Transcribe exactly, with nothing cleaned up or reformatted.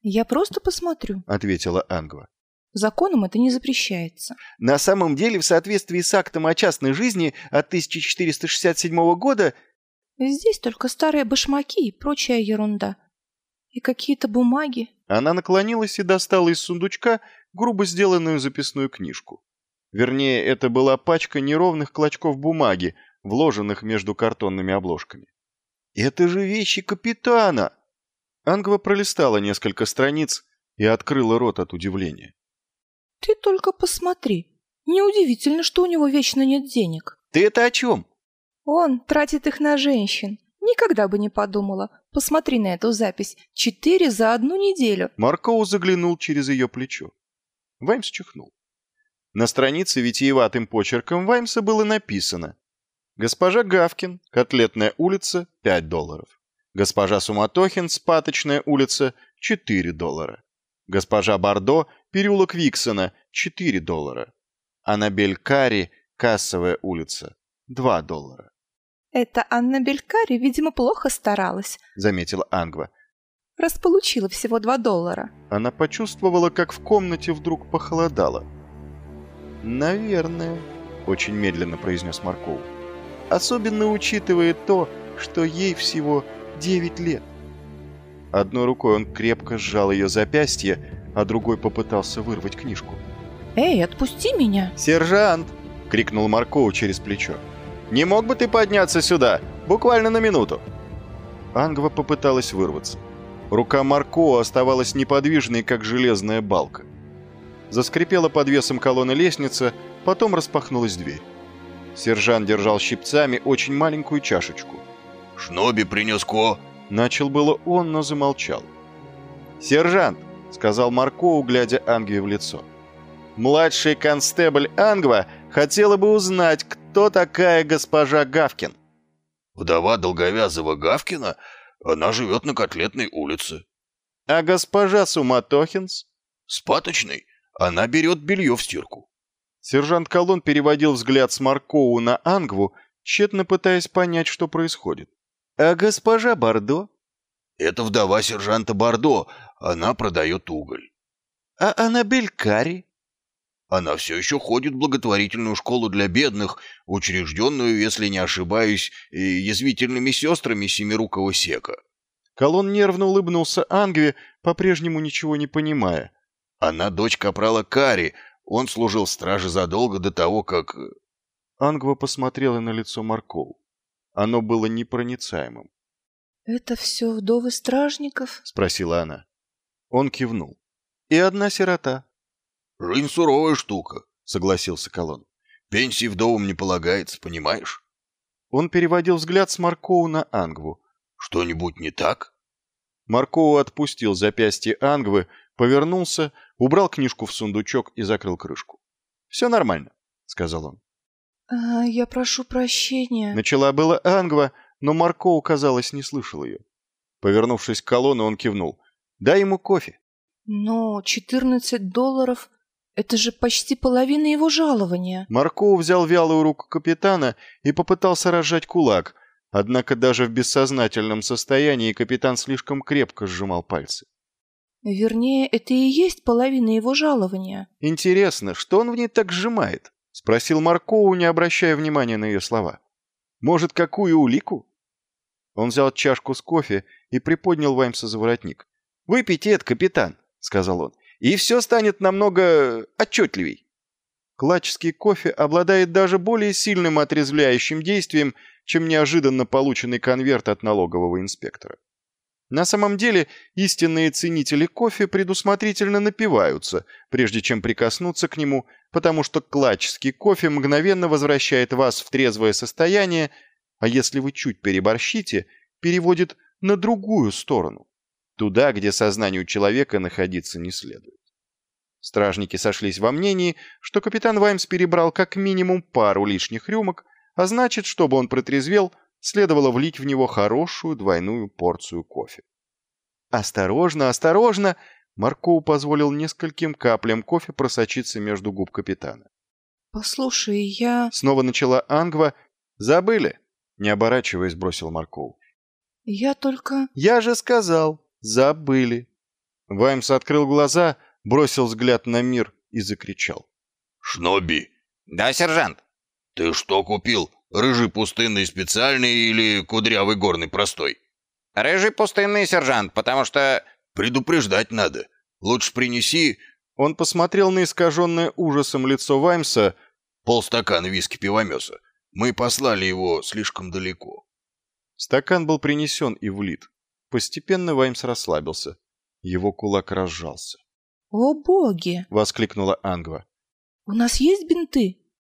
Я просто посмотрю, — ответила Ангва. Законом это не запрещается. На самом деле, в соответствии с актом о частной жизни от тысяча четыреста шестьдесят седьмого года... Здесь только старые башмаки и прочая ерунда. И какие-то бумаги. Она наклонилась и достала из сундучка грубо сделанную записную книжку. Вернее, это была пачка неровных клочков бумаги, вложенных между картонными обложками. «Это же вещи капитана!» Ангва пролистала несколько страниц и открыла рот от удивления. Ты только посмотри. Неудивительно, что у него вечно нет денег. «Ты это о чем?» Он тратит их на женщин. Никогда бы не подумала. Посмотри на эту запись. Четыре за одну неделю. Маркоу заглянул через ее плечо. Ваймс чихнул. На странице витиеватым почерком Ваймса было написано: «Госпожа Гавкин, Котлетная улица, пять долларов. Госпожа Суматохин, Спаточная улица, четыре доллара. Госпожа Бардо, переулок Виксона, четыре доллара. Аннабель Карри, Кассовая улица, два доллара». Это Анна Белькари, видимо, плохо старалась, заметила Ангва. Раз получила всего два доллара. Она почувствовала, как в комнате вдруг похолодало. «Наверное», — очень медленно произнес Маркоу. «Особенно учитывая то, что ей всего девять лет». Одной рукой он крепко сжал ее запястье, а другой попытался вырвать книжку. «Эй, отпусти меня!» «Сержант!» — крикнул Маркоу через плечо. «Не мог бы ты подняться сюда? Буквально на минуту!» Ангва попыталась вырваться. Рука Маркоу оставалась неподвижной, как железная балка. Заскрипела под весом колонны лестница, потом распахнулась дверь. Сержант держал щипцами очень маленькую чашечку. «Шноби принес ко!» Начал было он, но замолчал. «Сержант!» — сказал Маркоу, глядя Ангве в лицо. «Младший констебль Ангва хотела бы узнать, кто такая госпожа Гавкин». «Вдова долговязого Гавкина? Она живет на Котлетной улице». «А госпожа Суматохинс?» «Спаточной? Она берет белье в стирку». Сержант Колон переводил взгляд с Маркоу на Ангву, тщетно пытаясь понять, что происходит. «А госпожа Бардо?» «Это вдова сержанта Бардо. Она продает уголь». «А Аннабель Карри?» «Она все еще ходит в благотворительную школу для бедных, учрежденную, если не ошибаюсь, язвительными сестрами Семирукого Сека». Колон нервно улыбнулся Ангве, по-прежнему ничего не понимая. «Она дочь капрала Карри. Он служил в страже задолго до того, как...» Ангва посмотрела на лицо Маркоу. Оно было непроницаемым. «Это все вдовы стражников?» — спросила она. Он кивнул. «И одна сирота». «Жизнь суровая штука», — согласился Колон. «Пенсии вдовам не полагается, понимаешь?» Он переводил взгляд с Маркоу на Ангву. «Что-нибудь не так?» Маркоу отпустил запястье Ангвы, повернулся, убрал книжку в сундучок и закрыл крышку. «Все нормально», — сказал он. А, «Я прошу прощения». Начала была Ангва, но Маркоу, казалось, не слышал ее. Повернувшись к Колону, он кивнул. «Дай ему кофе». «Но четырнадцать долларов — это же почти половина его жалования». Маркоу взял вялую руку капитана и попытался разжать кулак, однако даже в бессознательном состоянии капитан слишком крепко сжимал пальцы. «Вернее, это и есть половина его жалования». «Интересно, что он в ней так сжимает?» — спросил Маркоу, не обращая внимания на ее слова. «Может, какую улику?» Он взял чашку с кофе и приподнял Ваймса за воротник. «Выпейте это, капитан», — сказал он, — «и все станет намного отчетливей». Клачский кофе обладает даже более сильным отрезвляющим действием, чем неожиданно полученный конверт от налогового инспектора. На самом деле, истинные ценители кофе предусмотрительно напиваются, прежде чем прикоснуться к нему, потому что клачский кофе мгновенно возвращает вас в трезвое состояние, а если вы чуть переборщите, переводит на другую сторону, туда, где сознанию человека находиться не следует. Стражники сошлись во мнении, что капитан Ваймс перебрал как минимум пару лишних рюмок, а значит, чтобы он протрезвел, следовало влить в него хорошую двойную порцию кофе. «Осторожно, осторожно!» Маркоу позволил нескольким каплям кофе просочиться между губ капитана. «Послушай, я...» Снова начала Ангва. «Забыли?» Не оборачиваясь, бросил Маркоу. «Я только...» «Я же сказал, забыли!» Ваймс открыл глаза, бросил взгляд на мир и закричал. «Шноби!» «Да, сержант!» «Ты что купил? Рыжий пустынный специальный или кудрявый горный простой?» «Рыжий пустынный, сержант, потому что...» «Предупреждать надо. Лучше принеси...» Он посмотрел на искаженное ужасом лицо Ваймса. «Полстакана виски-пивомеса. Мы послали его слишком далеко». Стакан был принесен и влит. Постепенно Ваймс расслабился. Его кулак разжался. «О боги!» — воскликнула Ангва. «У нас есть бинты?»